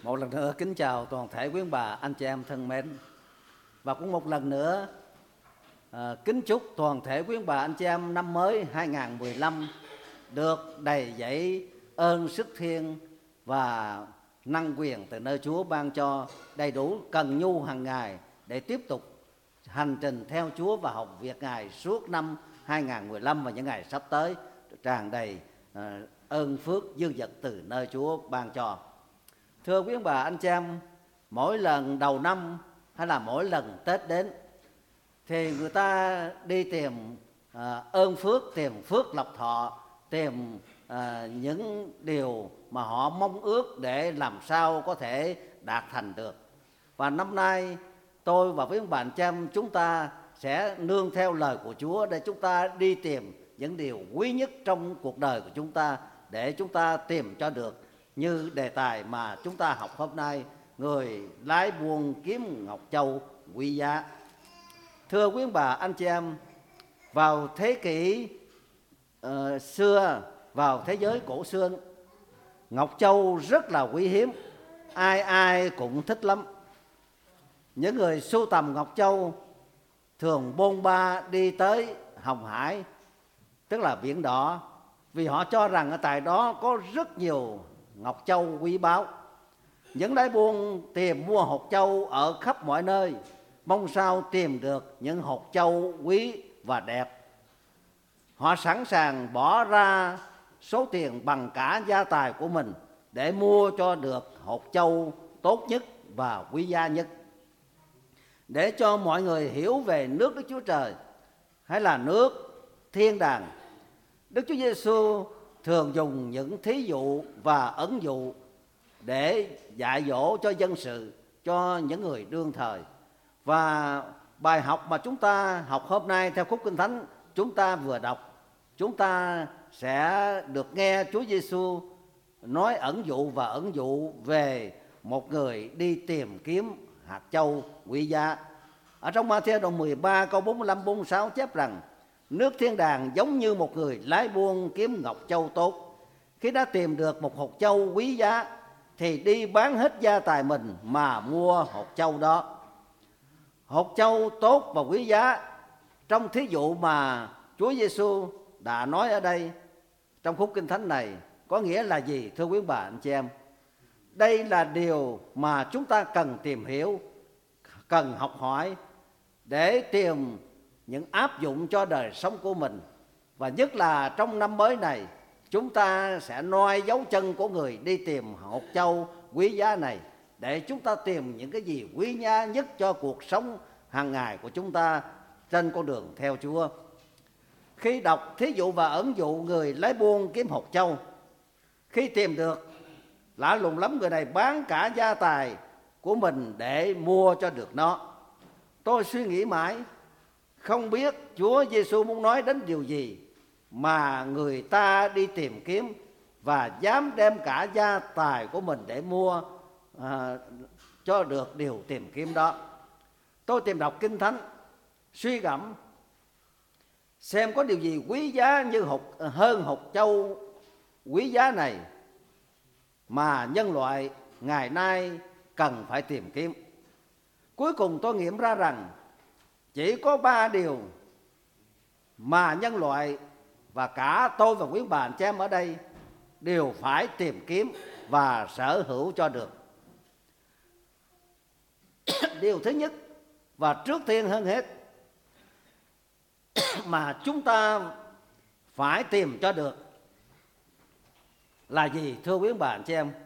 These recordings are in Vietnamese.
Một lần nữa kính chào toàn thể quý bà, anh chị em thân mến. Và cũng một lần nữa kính chúc toàn thể quý bà, anh chị em năm mới 2015 được đầy dẫy ơn sức thiên và năng quyền từ nơi Chúa ban cho, đầy đủ cần nhu hàng ngày để tiếp tục hành trình theo Chúa và học việc Ngài suốt năm 2015 và những ngày sắp tới, tràn đầy ơn phước dư dật từ nơi Chúa ban cho. Thưa quý bà, anh chị em, mỗi lần đầu năm hay là mỗi lần Tết đến thì người ta đi tìm ơn phước, tìm phước lộc thọ, tìm những điều mà họ mong ước để làm sao có thể đạt thành được. Và năm nay tôi và với bạn chị em chúng ta sẽ nương theo lời của Chúa để chúng ta đi tìm những điều quý nhất trong cuộc đời của chúng ta, để chúng ta tìm cho được như đề tài mà chúng ta học hôm nay, người lái buôn kiếm ngọc châu quý giá. Thưa quý bà, anh chị em, vào thế kỷ xưa, vào thế giới cổ xưa, ngọc châu rất là quý hiếm, ai ai cũng thích lắm. Những người sưu tầm ngọc châu thường bôn ba đi tới Hồng Hải, tức là Biển Đỏ, vì họ cho rằng ở tại đó có rất nhiều ngọc châu quý báu. Những lái buôn tìm mua hột châu ở khắp mọi nơi, mong sao tìm được những hột châu quý và đẹp. Họ sẵn sàng bỏ ra số tiền bằng cả gia tài của mình để mua cho được hột châu tốt nhất và quý giá nhất. Để cho mọi người hiểu về nước Đức Chúa Trời hay là nước thiên đàng, Đức Chúa Giêsu thường dùng những thí dụ và ẩn dụ để dạy dỗ cho dân sự, cho những người đương thời. Và bài học mà chúng ta học hôm nay theo khúc Kinh Thánh chúng ta vừa đọc, chúng ta sẽ được nghe Chúa Giêsu nói ẩn dụ về một người đi tìm kiếm hạt châu quý giá. Ở trong Ma-thi-ơ đoạn 13 câu 45-46 chép rằng: nước thiên đàng giống như một người lái buôn kiếm ngọc châu tốt. Khi đã tìm được một hột châu quý giá thì đi bán hết gia tài mình mà mua hột châu đó. Hột châu tốt và quý giá trong thí dụ mà Chúa Giêsu đã nói ở đây trong khúc Kinh Thánh này có nghĩa là gì, thưa quý bà anh chị em? Đây là điều mà chúng ta cần tìm hiểu, cần học hỏi để tìm những áp dụng cho đời sống của mình. Và nhất là trong năm mới này, chúng ta sẽ noi dấu chân của người đi tìm hột châu quý giá này, để chúng ta tìm những cái gì quý giá nhất cho cuộc sống hàng ngày của chúng ta trên con đường theo Chúa. Khi đọc thí dụ và ẩn dụ người lái buôn kiếm hột châu, khi tìm được, lạ lùng lắm, người này bán cả gia tài của mình để mua cho được nó. Tôi suy nghĩ mãi, không biết Chúa Giêsu muốn nói đến điều gì mà người ta đi tìm kiếm và dám đem cả gia tài của mình để mua cho được điều tìm kiếm đó. Tôi tìm đọc Kinh Thánh, suy gẫm xem có điều gì quý giá như hơn hột châu quý giá này mà nhân loại ngày nay cần phải tìm kiếm. Cuối cùng tôi nghiệm ra rằng chỉ có 3 điều mà nhân loại và cả tôi và quý bà anh chị em ở đây đều phải tìm kiếm và sở hữu cho được. Điều thứ nhất và trước tiên hơn hết mà chúng ta phải tìm cho được là gì, thưa quý bà anh chị em?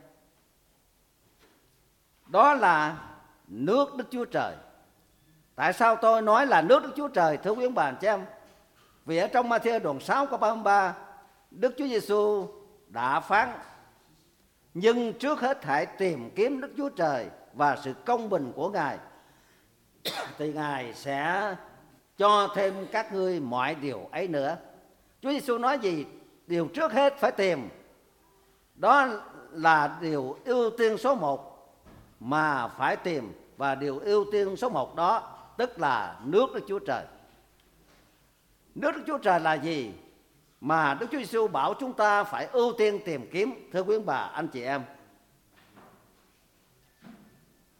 Đó là nước Đức Chúa Trời. Tại sao tôi nói là nước Đức Chúa Trời, thưa quý bà anh chị em? Vì ở trong Ma-thi-ơ đoạn 6 câu 33, Đức Chúa Giêsu đã phán: nhưng trước hết hãy tìm kiếm Đức Chúa Trời và sự công bình của Ngài, thì Ngài sẽ cho thêm các ngươi mọi điều ấy nữa. Chúa Giêsu nói gì? Điều trước hết phải tìm, đó là điều ưu tiên số 1 mà phải tìm. Và điều ưu tiên số 1 đó tức là nước Đức Chúa Trời. Nước Đức Chúa Trời là gì mà Đức Chúa Giêsu bảo chúng ta phải ưu tiên tìm kiếm, thưa quý bà anh chị em?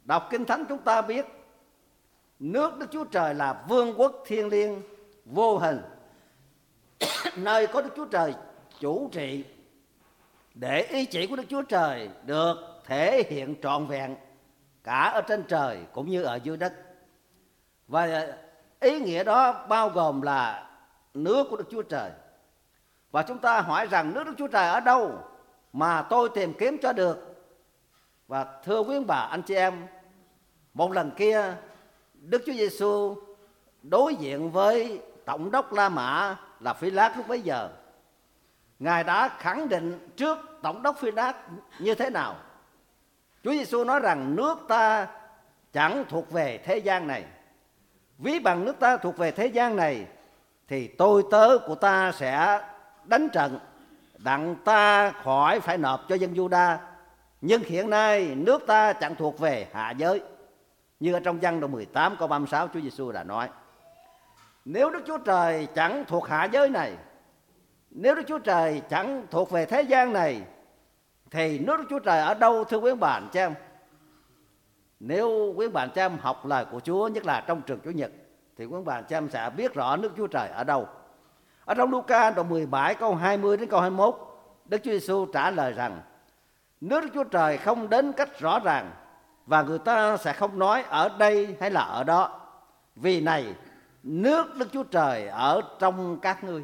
Đọc Kinh Thánh chúng ta biết nước Đức Chúa Trời là vương quốc thiêng liêng vô hình, nơi có Đức Chúa Trời chủ trị, để ý chỉ của Đức Chúa Trời được thể hiện trọn vẹn cả ở trên trời cũng như ở dưới đất. Và ý nghĩa đó bao gồm là nước của Đức Chúa Trời. Và chúng ta hỏi rằng nước Đức Chúa Trời ở đâu mà tôi tìm kiếm cho được? Và thưa quý bà anh chị em, một lần kia Đức Chúa Giêsu đối diện với tổng đốc La Mã là Phi-lát lúc bấy giờ. Ngài đã khẳng định trước tổng đốc Phi-lát như thế nào? Chúa Giêsu nói rằng nước ta chẳng thuộc về thế gian này. Ví bằng nước ta thuộc về thế gian này thì tôi tớ của ta sẽ đánh trận, đặng ta khỏi phải nộp cho dân Giu-đa. Nhưng hiện nay nước ta chẳng thuộc về hạ giới. Như ở trong Giăng đoạn 18 câu 36 Chúa Giêsu đã nói. Nếu Đức Chúa Trời chẳng thuộc hạ giới này, nếu Đức Chúa Trời chẳng thuộc về thế gian này, thì nước Đức Chúa Trời ở đâu thưa quý bà anh chị em? Nếu quý bà anh chị em học lời của Chúa, nhất là trong trường Chủ nhật, thì quý bà anh chị em sẽ biết rõ nước Chúa Trời ở đâu. Ở trong Luca đoạn 17 câu 20 đến câu 21, Đức Chúa Giêsu trả lời rằng nước Đức Chúa Trời không đến cách rõ ràng, và người ta sẽ không nói ở đây hay là ở đó. Vì này, nước Đức Chúa Trời ở trong các ngươi.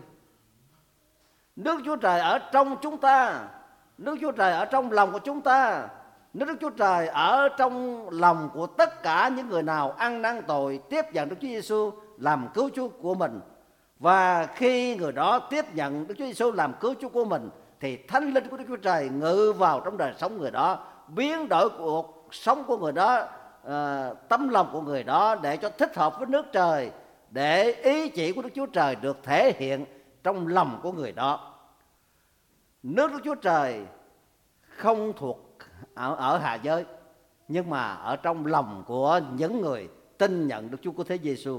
Nước Chúa Trời ở trong chúng ta. Nước Chúa Trời ở trong lòng của chúng ta. Nước Đức Chúa Trời ở trong lòng của tất cả những người nào ăn năn tội, tiếp nhận Đức Chúa Giêsu làm cứu Chúa của mình. Và khi người đó tiếp nhận Đức Chúa Giêsu làm cứu Chúa của mình, thì Thánh Linh của Đức Chúa Trời ngự vào trong đời sống người đó, biến đổi cuộc sống của người đó, tấm lòng của người đó để cho thích hợp với nước trời, để ý chỉ của Đức Chúa Trời được thể hiện trong lòng của người đó. Nước Đức Chúa Trời không thuộc ở hạ giới, nhưng mà ở trong lòng của những người tin nhận Đức Chúa Cứu Thế Giêsu.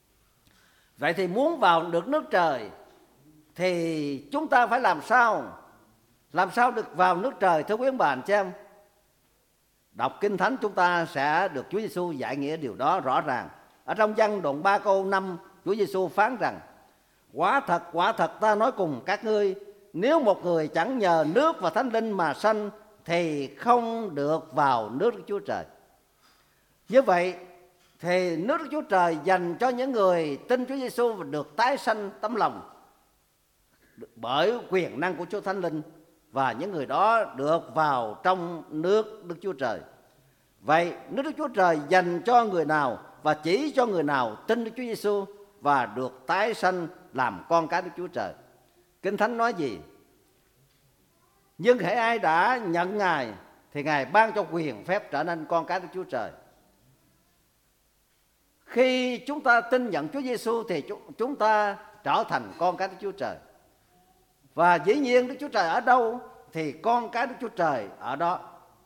Vậy thì muốn vào được nước trời thì chúng ta phải làm sao? Làm sao được vào nước trời thưa quý ông bà anh chị em? Đọc Kinh Thánh chúng ta sẽ được Chúa Giêsu giải nghĩa điều đó rõ ràng. Ở trong Giăng đoạn 3 câu 5, Chúa Giêsu phán rằng: quả thật ta nói cùng các ngươi, nếu một người chẳng nhờ nước và Thánh Linh mà sanh thì không được vào nước Đức Chúa Trời. Như vậy thì nước Đức Chúa Trời dành cho những người tin Chúa Giêsu và được tái sanh tấm lòng bởi quyền năng của Chúa Thánh Linh, và những người đó được vào trong nước Đức Chúa Trời. Vậy nước Đức Chúa Trời dành cho người nào và chỉ cho người nào tin Đức Chúa Giêsu và được tái sanh làm con cái Đức Chúa Trời? Kinh Thánh nói gì? Nhưng hễ ai đã nhận Ngài thì Ngài ban cho quyền phép trở nên con cái Đức Chúa Trời. Khi chúng ta tin nhận Chúa Giêsu thì chúng ta trở thành con cái Đức Chúa Trời. Và dĩ nhiên Đức Chúa Trời ở đâu thì con cái Đức Chúa Trời ở đó.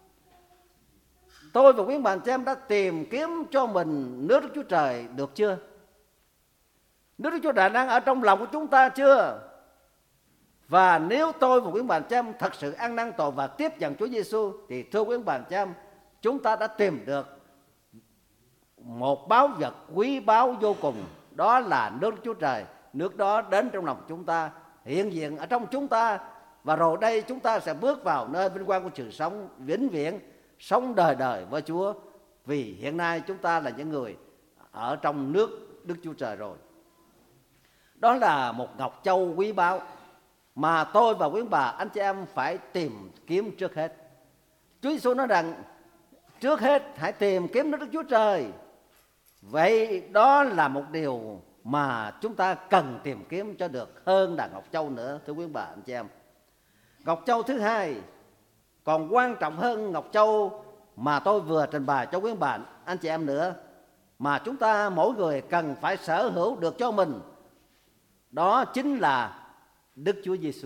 Tôi và quý bạn chị em đã tìm kiếm cho mình nước Đức Chúa Trời được chưa? Nước Đức Chúa Trời đang ở trong lòng của chúng ta chưa? Và nếu tôi và quý bạn chị em thật sự ăn năn tội và tiếp nhận Chúa Giêsu thì thưa quý bạn chị em, chúng ta đã tìm được một báu vật quý báu vô cùng, đó là nước Đức Chúa Trời. Nước đó đến trong lòng chúng ta, hiện diện ở trong chúng ta, và rồi đây chúng ta sẽ bước vào nơi vinh quang của sự sống vĩnh viễn, sống đời đời với Chúa. Vì hiện nay chúng ta là những người ở trong nước Đức Chúa Trời rồi. Đó là một ngọc châu quý báu mà tôi và quý bà anh chị em phải tìm kiếm trước hết. Chúa Giêsu nói rằng trước hết hãy tìm kiếm nước Đức Chúa Trời. Vậy đó là một điều mà chúng ta cần tìm kiếm cho được hơn là ngọc châu nữa, thưa quý bà anh chị em. Ngọc châu thứ hai còn quan trọng hơn ngọc châu mà tôi vừa trình bày cho quý bà anh chị em nữa, mà chúng ta mỗi người cần phải sở hữu được cho mình. Đó chính là Đức Chúa Giêsu.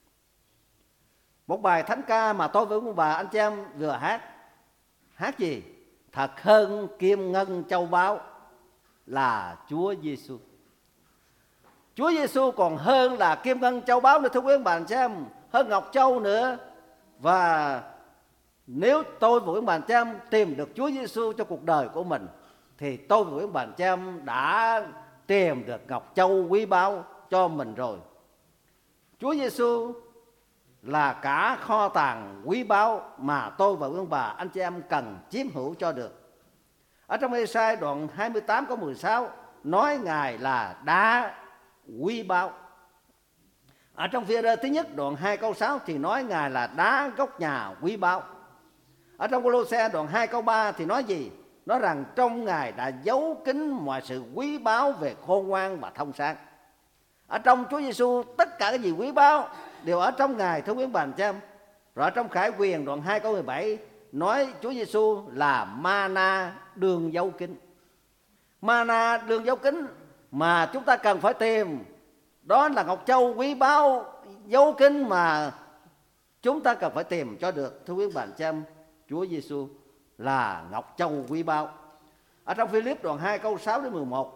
Một bài thánh ca mà tôi với quý bà anh chị em vừa hát gì? Thật hơn kim ngân châu báu là Chúa Giêsu. Chúa Giêsu còn hơn là kim ngân châu báu nữa, thưa quý bà anh chị em, hơn ngọc châu nữa. Và Nếu tôi và quý bà chị em tìm được Chúa Giêsu cho cuộc đời của mình, thì tôi và quý bà chị em đã tìm được ngọc châu quý báu cho mình rồi. Chúa Giêsu là cả kho tàng quý báu mà tôi và quý bà anh chị em cần chiếm hữu cho được. Ở trong Ê-sai đoạn 28 câu 16 nói Ngài là đá quý báu. Ở trong Phi-e-rơ thứ nhất đoạn 2 câu 6 thì nói Ngài là đá gốc nhà quý báu. Ở trong Cô-lô-se đoạn 2 câu 3 thì nói gì? Nói rằng trong Ngài đã giấu kín mọi sự quý báu về khôn ngoan và thông sáng. Ở trong Chúa Giêsu tất cả cái gì quý báu đều ở trong Ngài, thưa quý bà anh chị em. Rồi ở trong Khải Huyền đoạn 2 câu 17 nói Chúa Giêsu là ma-na đương giấu kín. Ma-na đương giấu kín mà chúng ta cần phải tìm, đó là ngọc châu quý báu giấu kín mà chúng ta cần phải tìm cho được, thưa quý bà anh chị em. Chúa Giêsu là ngọc châu quý báu. Ở trong Phi-líp đoạn 2 câu 6 đến 11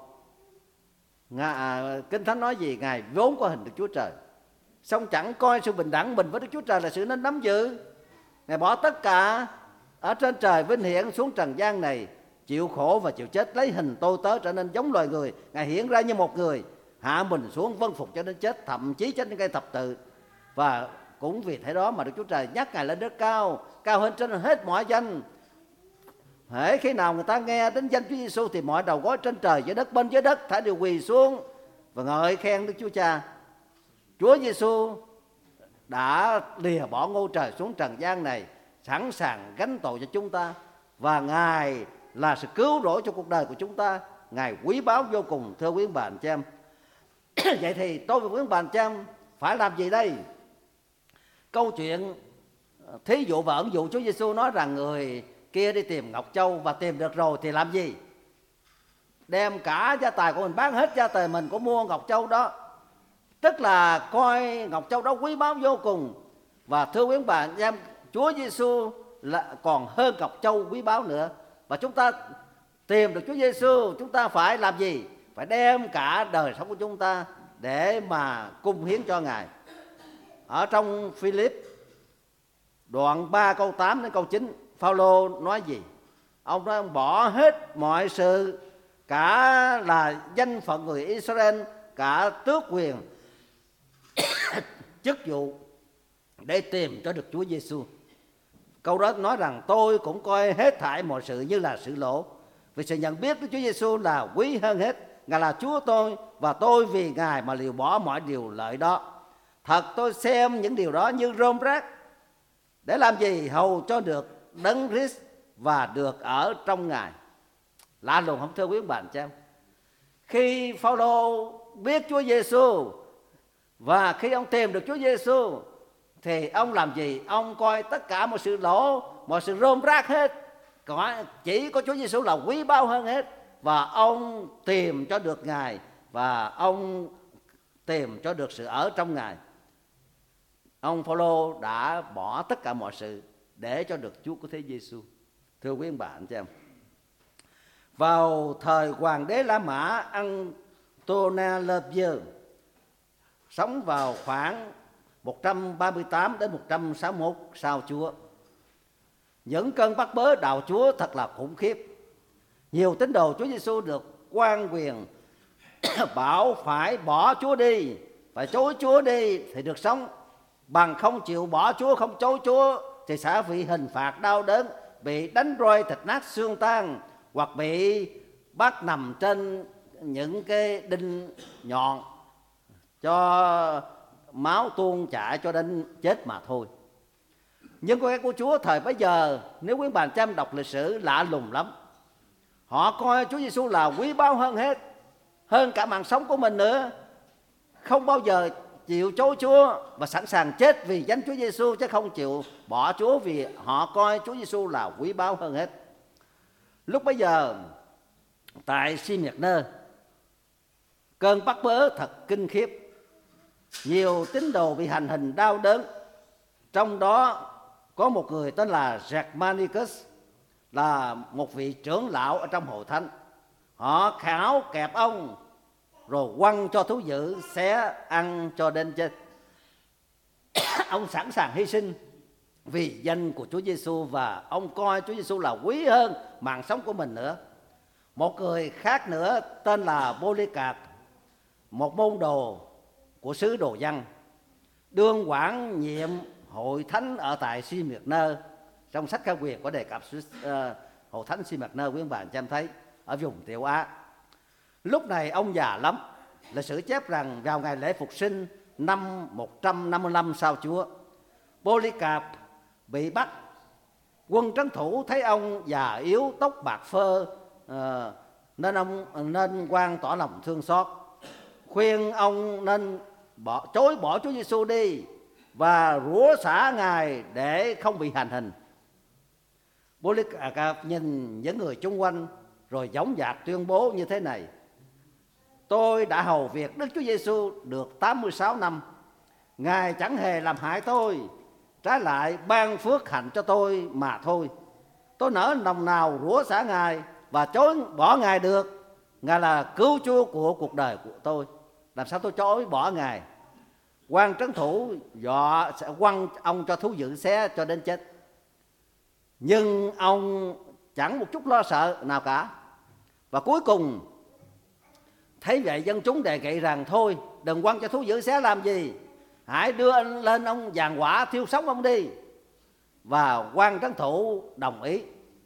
Kinh Thánh nói gì? Ngài vốn có hình Đức Chúa Trời, song chẳng coi sự bình đẳng mình với Đức Chúa Trời là sự nên nắm giữ. Ngài bỏ tất cả ở trên trời vinh hiển xuống trần gian này, chịu khổ và chịu chết, lấy hình tôi tớ trở nên giống loài người. Ngài hiện ra như một người, hạ mình xuống vâng phục cho đến chết, thậm chí chết trên cây thập tự. Và cũng vì thế đó mà Đức Chúa Trời nhắc Ngài lên rất cao, cao hơn trên hết mọi danh. Hễ khi nào người ta nghe đến danh Chúa Giêsu thì mọi đầu gối trên trời dưới đất bên dưới đất phải đều quỳ xuống và ngợi khen Đức Chúa Cha. Chúa Giêsu đã lìa bỏ ngôi trời xuống trần gian này, sẵn sàng gánh tội cho chúng ta, và Ngài là sự cứu rỗi cho cuộc đời của chúng ta. Ngài quý báu vô cùng, thưa quý bà anh chị em. Vậy thì tôi và quý bà anh chị em phải làm gì đây? Câu chuyện thí dụ và ẩn dụ Chúa Giêsu nói rằng người kia đi tìm ngọc châu và tìm được rồi thì làm gì? Đem cả gia tài của mình, bán hết gia tài mình của mua ngọc châu đó, tức là coi ngọc châu đó quý báu vô cùng. Và thưa quý bà anh em, Chúa Giêsu là còn hơn ngọc châu quý báu nữa. Và chúng ta tìm được Chúa Giêsu, chúng ta phải làm gì? Phải đem cả đời sống của chúng ta để mà cung hiến cho Ngài. Ở trong Phi-líp đoạn 3 câu 8 đến câu 9, Phao-lô nói gì? Ông nói ông bỏ hết mọi sự, cả là danh phận người Israel, cả tước quyền chức vụ để tìm cho được Chúa Giêsu. Câu đó nói rằng tôi cũng coi hết thảy mọi sự như là sự lỗ, vì sự nhận biết của Chúa Giêsu là quý hơn hết. Ngài là Chúa tôi, và tôi vì Ngài mà liều bỏ mọi điều lợi đó. Thật tôi xem những điều đó như rơm rác, để làm gì? Hầu cho được Đấng Christ và được ở trong Ngài. Lạ lùng không thưa quý bạn chị em? Khi Phao-lô biết Chúa Giêsu và khi ông tìm được Chúa Giêsu thì ông làm gì? Ông coi tất cả mọi sự lỗ, mọi sự rôm rác hết, chỉ có Chúa Giêsu là quý báu hơn hết. Và ông tìm cho được Ngài, và ông tìm cho được sự ở trong Ngài. Ông Phao-lô đã bỏ tất cả mọi sự để cho được Chúa của thế Giêsu. Thưa quý bà anh chị em, vào thời hoàng đế La Mã Antonin sống vào khoảng 138 đến 161 sau Chúa, những cơn bắt bớ đạo Chúa thật là khủng khiếp. Nhiều tín đồ Chúa Giêsu được quan quyền bảo phải bỏ Chúa đi, phải chối Chúa đi thì được sống, bằng không chịu bỏ Chúa, không chối Chúa thì sẽ bị hình phạt đau đớn, bị đánh roi thịt nát xương tan, hoặc bị bắt nằm trên những cái đinh nhọn cho máu tuôn chảy cho đến chết mà thôi. Nhưng con cái của Chúa thời bấy giờ, nếu quý bạn chăm đọc lịch sử, lạ lùng lắm. Họ coi Chúa Giêsu là quý báu hơn hết, hơn cả mạng sống của mình nữa, không bao giờ chịu chối Chúa và sẵn sàng chết vì danh Chúa Giêsu, chứ không chịu bỏ Chúa, vì họ coi Chúa Giêsu là quý báu hơn hết. Lúc bấy giờ tại Smyrna, cơn bắt bớ thật kinh khiếp, nhiều tín đồ bị hành hình đau đớn. Trong đó có một người tên là Germanicus, là một vị trưởng lão ở trong hội thánh. Họ khảo kẹp ông rồi quăng cho thú dữ xé ăn cho đến chết. Ông sẵn sàng hy sinh vì danh của Chúa Giêsu, và ông coi Chúa Giêsu là quý hơn mạng sống của mình nữa. Một người khác nữa tên là Polycarp, một môn đồ của xứ Đồ Dân, đương quản nhiệm hội thánh ở tại Smyrna. Trong sách Khải Huyền có đề cập hội thánh Smyrna, quý bạn cho em thấy, ở vùng Tiểu Á. Lúc này ông già lắm. Lịch sử chép rằng vào ngày lễ phục sinh năm 155 sau Chúa, Polycarp bị bắt. Quân trấn thủ thấy ông già yếu, tóc bạc phơ, nên quan tỏ lòng thương xót, khuyên ông nên chối bỏ Chúa Giêsu đi và rủa xả Ngài để không bị hành hình. Polycarp nhìn những người chung quanh rồi dõng dạc tuyên bố như thế này: tôi đã hầu việc Đức Chúa Giêsu được 86 năm. Ngài chẳng hề làm hại tôi, trái lại ban phước hạnh cho tôi mà thôi. Tôi nỡ lòng nào rủa xả Ngài và chối bỏ Ngài được. Ngài là cứu Chúa của cuộc đời của tôi, làm sao tôi chối bỏ Ngài? Quan trấn thủ dọa sẽ quăng ông cho thú dữ xé cho đến chết. Nhưng ông chẳng một chút lo sợ nào cả. Và cuối cùng thấy vậy, dân chúng đề nghị rằng thôi đừng quăng cho thú dữ xé làm gì, hãy đưa lên ông giàn hỏa thiêu sống ông đi. Và quan trấn thủ đồng ý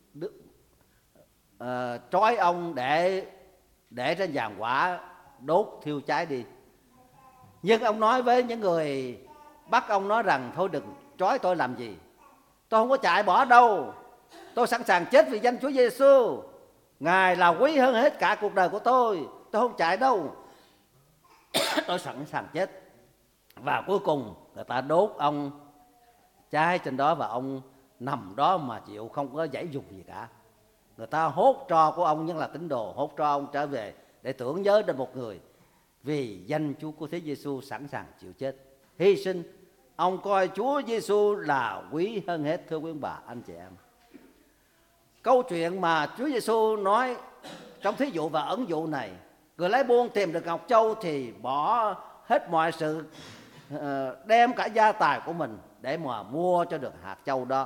trói ông để trên giàn hỏa đốt thiêu cháy đi. Nhưng ông nói với những người bắt ông nói rằng thôi đừng trói tôi làm gì, tôi không có chạy bỏ đâu, tôi sẵn sàng chết vì danh Chúa Giêsu. Ngài là quý hơn hết cả cuộc đời của tôi không chạy đâu. Tôi sẵn sàng chết. Và cuối cùng người ta đốt ông cháy trên đó, và ông nằm đó mà chịu, không có giãy giụt gì cả. Người ta hốt tro của ông, nhưng là tín đồ hốt tro ông trở về để tưởng nhớ đến một người vì danh Chúa của Thế Giêsu sẵn sàng chịu chết, hy sinh. Ông coi Chúa Giêsu là quý hơn hết, thưa quý bà anh chị em. Câu chuyện mà Chúa Giêsu nói trong thí dụ và ẩn dụ này, người lấy buôn tìm được ngọc châu thì bỏ hết mọi sự, đem cả gia tài của mình để mà mua cho được hạt châu đó.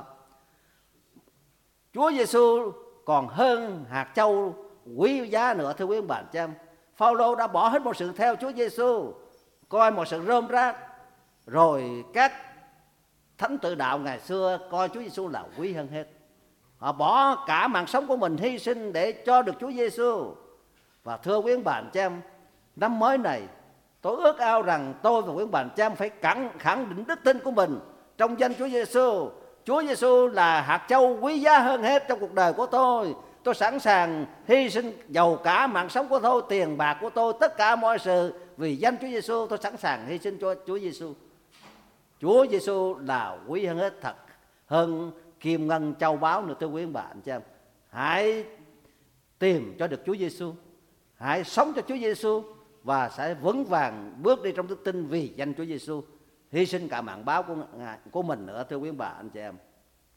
Chúa Giêsu còn hơn hạt châu quý giá nữa, thưa quý bạn chị em. Phao-lô đã bỏ hết một sự theo Chúa Giêsu, coi một sự rơm rác. Rồi các thánh tự đạo ngày xưa coi Chúa Giêsu là quý hơn hết. Họ bỏ cả mạng sống của mình hy sinh để cho được Chúa Giêsu. Và thưa quý bạn chị em, năm mới này tôi ước ao rằng tôi và quý bạn chị em phải khẳng định đức tin của mình trong danh Chúa Giêsu. Chúa Giêsu là hạt châu quý giá hơn hết trong cuộc đời của tôi. Tôi sẵn sàng hy sinh dầu cả mạng sống của tôi, tiền bạc của tôi, tất cả mọi sự vì danh Chúa Giêsu. Tôi sẵn sàng hy sinh cho Chúa Giêsu. Chúa Giêsu là quý hơn hết, thật hơn kim ngân châu báu nữa, thưa quý bạn chị em. Hãy tìm cho được Chúa Giêsu, hãy sống cho Chúa Giêsu và sẽ vững vàng bước đi trong đức tin vì danh Chúa Giêsu, hy sinh cả mạng báo của mình nữa, thưa quý bạn chị em.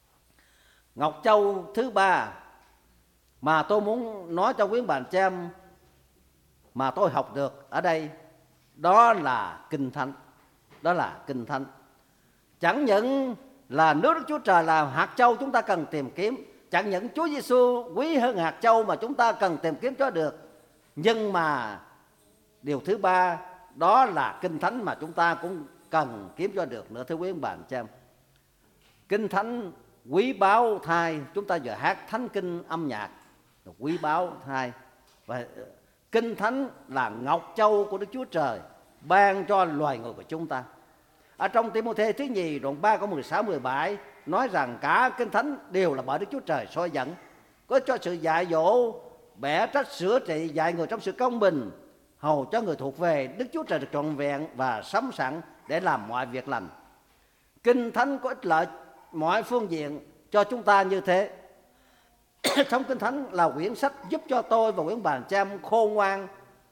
Ngọc châu thứ ba mà tôi muốn nói cho quý bạn chị em mà tôi học được ở đây, đó là Kinh Thánh. Đó là Kinh Thánh. Chẳng những là nước Đức Chúa Trời là hạt châu chúng ta cần tìm kiếm, chẳng những Chúa Giêsu quý hơn hạt châu mà chúng ta cần tìm kiếm cho được, nhưng mà điều thứ ba đó là Kinh Thánh mà chúng ta cũng cần kiếm cho được nữa, thưa quý bạn chị em. Kinh Thánh quý báu thay, chúng ta vừa hát thánh kinh âm nhạc quý báu thay. Và Kinh Thánh là ngọc châu của Đức Chúa Trời ban cho loài người của chúng ta. Ở trong Ti-mô-thê thứ nhì đoạn 3 câu 16-17 nói rằng cả Kinh Thánh đều là bởi Đức Chúa Trời soi dẫn, có cho sự dạy dỗ, bẻ trách, sửa trị, dạy người trong sự công bình, hầu cho người thuộc về Đức Chúa Trời được trọn vẹn và sắm sẵn để làm mọi việc lành. Kinh Thánh có ích lợi mọi phương diện cho chúng ta như thế. Trong Kinh Thánh là quyển sách giúp cho tôi và quyển bàn chăm khôn ngoan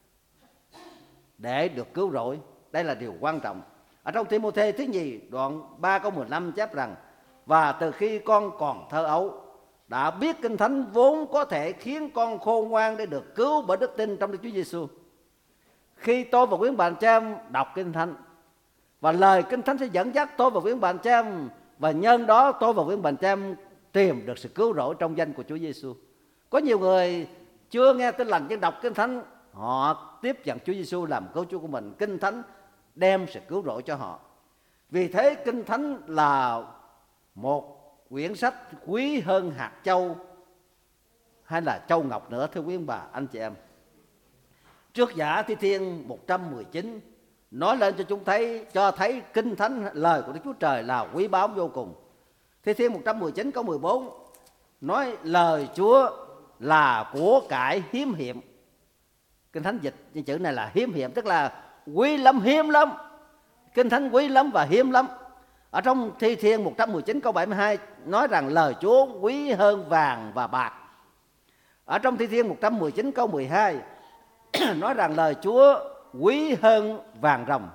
để được cứu rỗi. Đây là điều quan trọng. Ở trong Ti-mô-thê thứ nhì đoạn 3 câu 15 chép rằng: và từ khi con còn thơ ấu đã biết Kinh Thánh vốn có thể khiến con khôn ngoan để được cứu bởi đức tin trong Đức Chúa Giêsu. Khi tôi và quyển bạn chăm đọc Kinh Thánh và lời Kinh Thánh sẽ dẫn dắt tôi và quyển bạn chăm và nhân đó tôi và quý bạn chị em tìm được sự cứu rỗi trong danh của Chúa Giêsu. Có nhiều người chưa nghe tin lành nhưng đọc Kinh Thánh, họ tiếp nhận Chúa Giêsu làm cứu Chúa của mình. Kinh Thánh đem sự cứu rỗi cho họ. Vì thế Kinh Thánh là một quyển sách quý hơn hạt châu hay là châu ngọc nữa, thưa quý ông bà anh chị em. Trước Giả Thi Thiên 119 nói lên cho thấy Kinh Thánh lời của Đức Chúa Trời là quý báu vô cùng. Thi Thiên 119 câu 14 nói lời Chúa là của cải hiếm hiệm. Kinh Thánh dịch những chữ này là hiếm hiệm, tức là quý lắm, hiếm lắm. Kinh Thánh quý lắm và hiếm lắm. Ở trong Thi Thiên 119 câu 72 nói rằng lời Chúa quý hơn vàng và bạc. Ở trong Thi Thiên 119 câu 12 nói rằng lời Chúa quý hơn vàng ròng.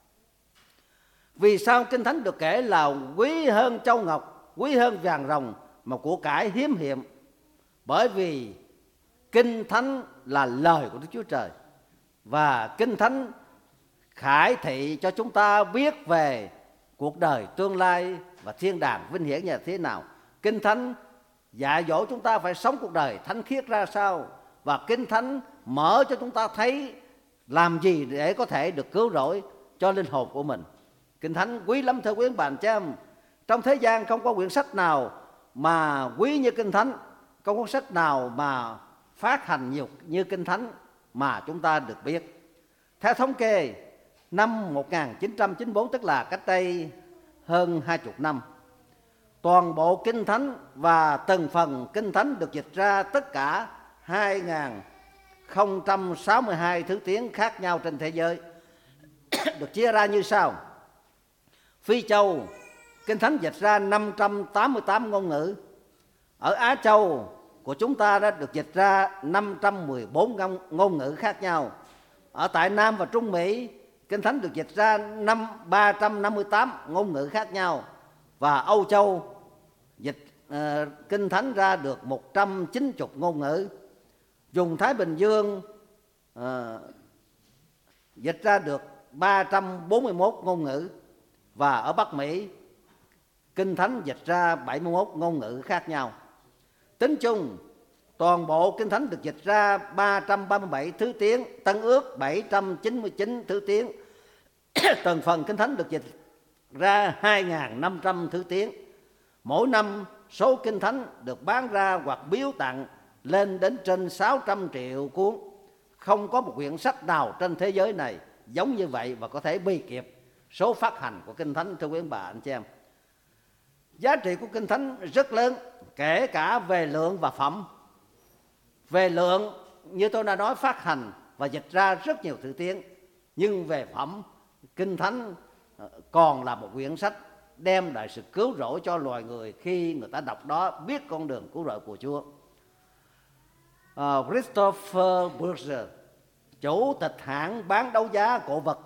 Vì sao Kinh Thánh được kể là quý hơn châu ngọc, quý hơn vàng ròng mà của cải hiếm hiệm? Bởi vì Kinh Thánh là lời của Đức Chúa Trời, và Kinh Thánh khải thị cho chúng ta biết về cuộc đời tương lai và thiên đàng vinh hiển như thế nào. Kinh Thánh dạy dỗ chúng ta phải sống cuộc đời thánh khiết ra sao, và Kinh Thánh mở cho chúng ta thấy làm gì để có thể được cứu rỗi cho linh hồn của mình. Kinh Thánh quý lắm thưa quý bạn chị em. Trong thế gian không có quyển sách nào mà quý như Kinh Thánh, không có sách nào mà phát hành nhiều như Kinh Thánh mà chúng ta được biết. Theo thống kê, năm 1994, tức là cách đây hơn 20 năm, toàn bộ Kinh Thánh và từng phần Kinh Thánh được dịch ra tất cả 2.062 thứ tiếng khác nhau trên thế giới, được chia ra như sau. Phi Châu, Kinh Thánh dịch ra 588 ngôn ngữ. Ở Á Châu của chúng ta đã được dịch ra 514 ngôn ngữ khác nhau. Ở tại Nam và Trung Mỹ, Kinh Thánh được dịch ra 358 ngôn ngữ khác nhau. Và Âu Châu dịch Kinh Thánh ra được 190 ngôn ngữ. Vùng Thái Bình Dương dịch ra được 341 ngôn ngữ. Và ở Bắc Mỹ, Kinh Thánh dịch ra 71 ngôn ngữ khác nhau. Tính chung, toàn bộ Kinh Thánh được dịch ra 337 thứ tiếng, Tân Ước 799 thứ tiếng. Từng phần Kinh Thánh được dịch ra 2.500 thứ tiếng. Mỗi năm, số Kinh Thánh được bán ra hoặc biếu tặng lên đến trên 600 triệu cuốn. Không có một quyển sách nào trên thế giới này giống như vậy và có thể bi kịp số phát hành của Kinh Thánh, thưa quý bà anh chị em. Giá trị của Kinh Thánh rất lớn, kể cả về lượng và phẩm. Về lượng, như tôi đã nói, phát hành và dịch ra rất nhiều thứ tiếng. Nhưng về phẩm, Kinh Thánh còn là một quyển sách đem lại sự cứu rỗi cho loài người khi người ta đọc đó, biết con đường cứu rỗi của Chúa. Christopher Burger, chủ tịch hãng bán đấu giá cổ vật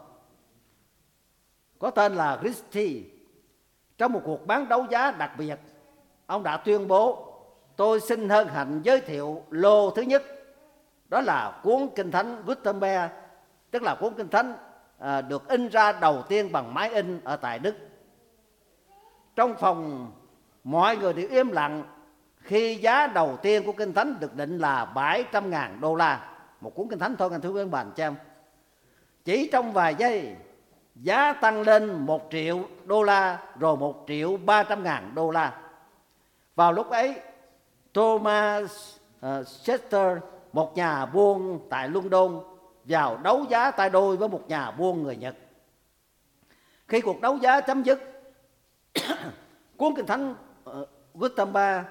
có tên là Christie, trong một cuộc bán đấu giá đặc biệt, ông đã tuyên bố: tôi xin hân hạnh giới thiệu lô thứ nhất. Đó là cuốn Kinh Thánh Gutenberg, tức là cuốn Kinh Thánh được in ra đầu tiên bằng máy in ở tại Đức. Trong phòng, mọi người đều im lặng khi giá đầu tiên của Kinh Thánh được định là $700.000. Một cuốn Kinh Thánh thôi, thưa quý bạn chị em. Chỉ trong vài giây, giá tăng lên $1 triệu, rồi $1.300.000. Vào lúc ấy, Thomas Chester, một nhà buôn tại London, vào đấu giá tay đôi với một nhà buôn người Nhật. Khi cuộc đấu giá chấm dứt, cuốn Kinh Thánh Gutenberg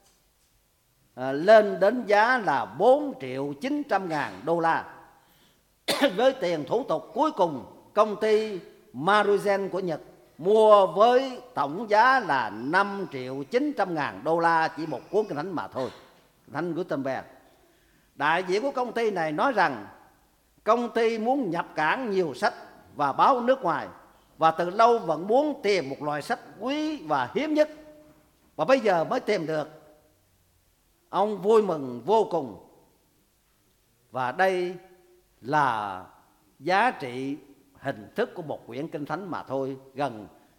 lên đến giá là $4.900.000. Với tiền thủ tục cuối cùng, công ty Maruzen của Nhật mua với tổng giá là $5.900.000 chỉ một cuốn Kinh Thánh mà thôi, Kinh Thánh Gutenberg. Đại diện của công ty này nói rằng công ty muốn nhập cảng nhiều sách và báo nước ngoài, và từ lâu vẫn muốn tìm một loại sách quý và hiếm nhất, và bây giờ mới tìm được. Ông vui mừng vô cùng. Và đây là giá trị hình thức của một quyển Kinh Thánh mà thôi, gần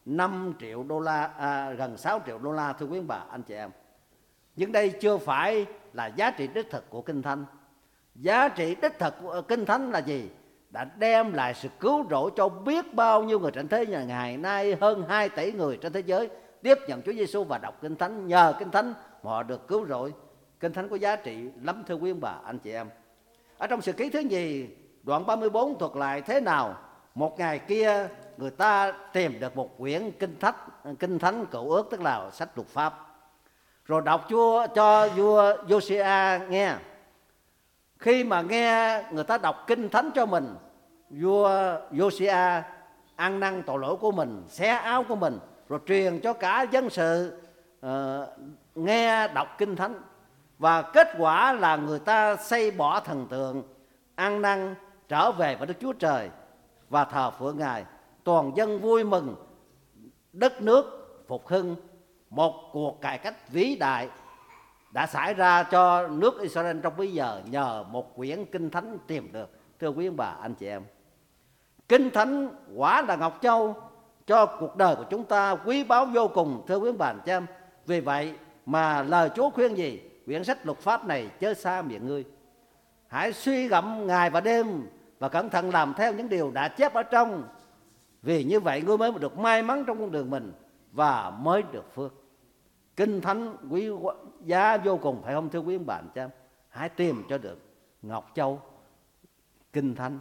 5 triệu đô la, gần 6 triệu đô la, thưa quý bà anh chị em. Nhưng đây chưa phải là giá trị đích thực của Kinh Thánh. Giá trị đích thực của Kinh Thánh là gì? Đã đem lại sự cứu rỗi cho biết bao nhiêu người trên thế giới. Ngày nay hơn 2 tỷ người trên thế giới tiếp nhận Chúa Giêsu và đọc Kinh Thánh. Nhờ Kinh Thánh họ được cứu rỗi. Kinh Thánh có giá trị lắm, thưa quý bà anh chị em. Ở trong Sử Ký thứ nhì đoạn 34 thuật lại thế nào một ngày kia người ta tìm được một quyển Kinh Thánh Cựu Ước, tức là sách luật pháp, rồi đọc cho vua Josiah nghe. Khi mà nghe người ta đọc Kinh Thánh cho mình, vua Josiah ăn năn tội lỗi của mình, xé áo của mình, rồi truyền cho cả dân sự nghe đọc Kinh Thánh. Và kết quả là người ta xây bỏ thần tượng, ăn năn, trở về với Đức Chúa Trời và thờ phượng Ngài. Toàn dân vui mừng, đất nước phục hưng. Một cuộc cải cách vĩ đại đã xảy ra cho nước Israel trong bây giờ nhờ một quyển Kinh Thánh tìm được, thưa quý ông bà anh chị em. Kinh Thánh quả là ngọc châu cho cuộc đời của chúng ta, quý báu vô cùng, thưa quý ông bà anh chị em. Vì vậy mà lời Chúa khuyên gì? Quyển sách luật pháp này chớ xa miệng ngươi, hãy suy gẫm ngày và đêm và cẩn thận làm theo những điều đã chép ở trong, vì như vậy ngươi mới được may mắn trong con đường mình và mới được phước. Kinh Thánh quý giá vô cùng, phải không thưa quý bạn cha? Hãy tìm cho được ngọc châu Kinh Thánh.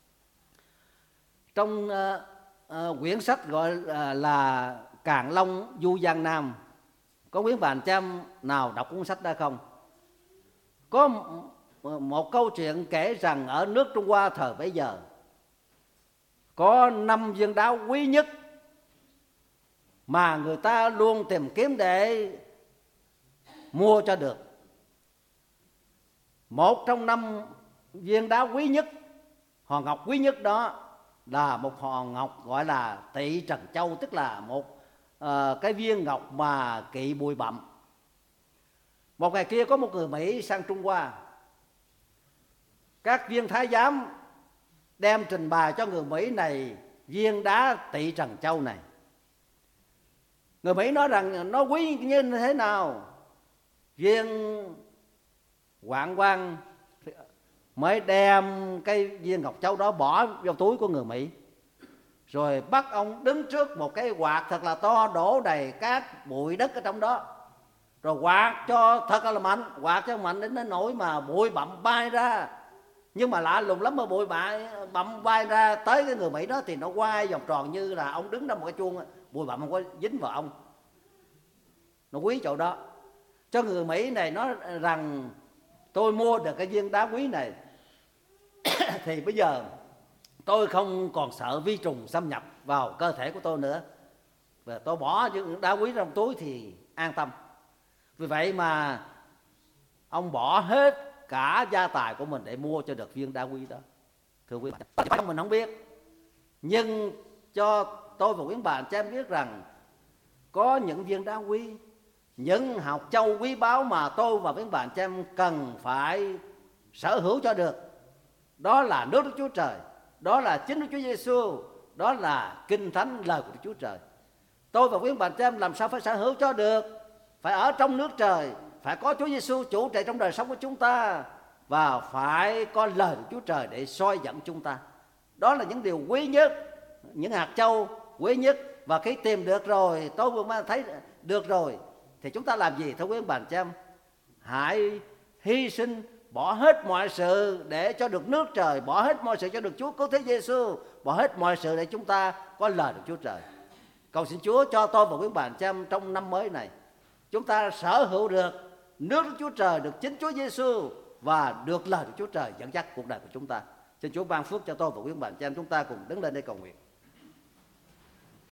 Trong quyển sách gọi là Càn Long Du Giang Nam, có quý bạn cha nào đọc cuốn sách đó không? Có một câu chuyện kể rằng ở nước Trung Hoa thời bấy giờ có 5 viên đá quý nhất mà người ta luôn tìm kiếm để mua cho được. Một trong 5 viên đá quý nhất, hòn ngọc quý nhất đó là một hòn ngọc gọi là Tỵ Trần Châu, tức là một cái viên ngọc mà kỵ bụi bặm. Một ngày kia có một người Mỹ sang Trung Hoa, các viên thái giám đem trình bày cho người Mỹ này viên đá Tỵ Trần Châu này. Người Mỹ nói rằng nó quý như thế nào. Viên hoạn quan mới đem cái viên ngọc châu đó bỏ vào túi của người Mỹ, rồi bắt ông đứng trước một cái quạt thật là to, đổ đầy cát bụi đất ở trong đó, rồi quạt cho thật là mạnh, quạt cho mạnh đến nỗi mà bụi bặm bay ra. Nhưng mà lạ lùng lắm, mà bụi bặm bay ra tới cái người Mỹ đó thì nó quay vòng tròn như là ông đứng trong một cái chuông, bụi bặm không có dính vào ông. Nó quý chỗ đó. Cho người Mỹ này nói rằng tôi mua được cái viên đá quý này thì bây giờ tôi không còn sợ vi trùng xâm nhập vào cơ thể của tôi nữa, và tôi bỏ những đá quý trong túi thì an tâm. Vì vậy mà ông bỏ hết cả gia tài của mình để mua cho được viên đá quý đó, thưa quý bạn. Mình không biết, nhưng cho tôi và quý bạn cho em biết rằng có những viên đá quý, những hạt châu quý báu mà tôi và quý bạn cho em cần phải sở hữu cho được. Đó là nước Đức Chúa Trời, đó là chính Đức Chúa Giêsu, đó là Kinh Thánh, lời của Đức Chúa Trời. Tôi và quý bạn cho em làm sao phải sở hữu cho được? Phải ở trong nước trời, phải có Chúa Giêsu chủ trị trong đời sống của chúng ta, và phải có lời của Chúa Trời để soi dẫn chúng ta. Đó là những điều quý nhất, những hạt châu quý nhất. Và khi tìm được rồi, tôi vừa mới thấy được rồi, thì chúng ta làm gì thưa quý bạn cho em? Hãy hy sinh, bỏ hết mọi sự để cho được nước trời, bỏ hết mọi sự cho được Chúa Cứu Thế Giêsu, bỏ hết mọi sự để chúng ta có lời của Chúa Trời. Cầu xin Chúa cho tôi và quý bạn cho em trong năm mới này, chúng ta sở hữu được nước Đức Chúa Trời, được chính Chúa Giêsu và được lời của Chúa Trời dẫn dắt cuộc đời của chúng ta. Xin Chúa ban phước cho tôi và quý bạn cho em. Chúng ta cùng đứng lên đây cầu nguyện.